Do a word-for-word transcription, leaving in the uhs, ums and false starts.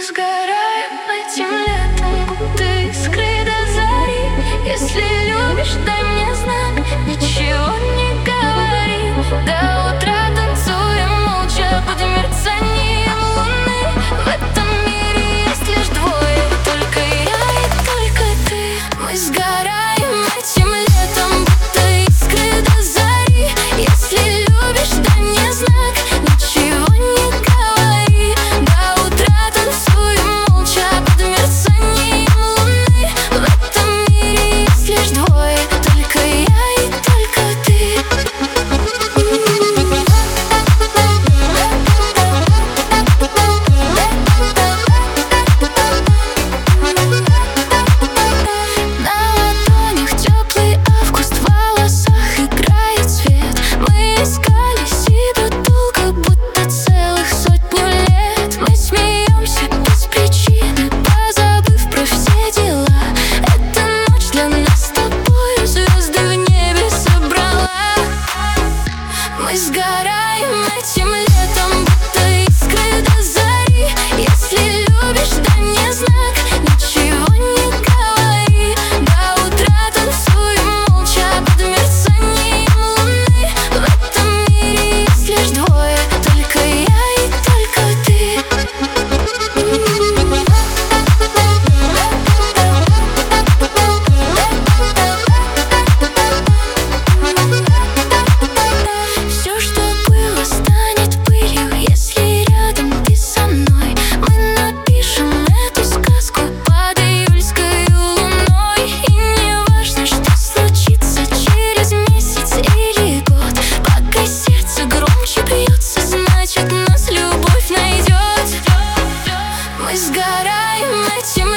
сгораем этим летом, будто искры до зари. Если любишь, дай мне знак, ничего не говори. До утра танцуем молча под мерцанием луны. В этом мире есть лишь двое, только я и только ты. Мы сгораем этим летом, будто искры до зари. Если любишь, дай мне знак, ничего не говори. До утра танцуем молча под мерцанием луны. В этом мире есть лишь двое, только я и только ты. На ладонях теплый август, в волосах играет свет. Мы искали себя долго, будто целых сотню лет. Мы смеемся без причины, позабыв про все дела. Эта ночь для нас с тобой звезды в небе собрала. Мы сгораем этим летом, будто искры до зари. Если любишь, дай мне знак, ничего не говори. До утра танцуем молча под мерцанием луны. В этом мире есть лишь двое, только я и только ты. Все, что было, станет пылью, если рядом ты со мной. Мы напишем эту сказку под июльской луной. И не важно, что случится через месяц или год. Пока сердце громче бьется, значит нас любовь найдет. Мы сгораем этим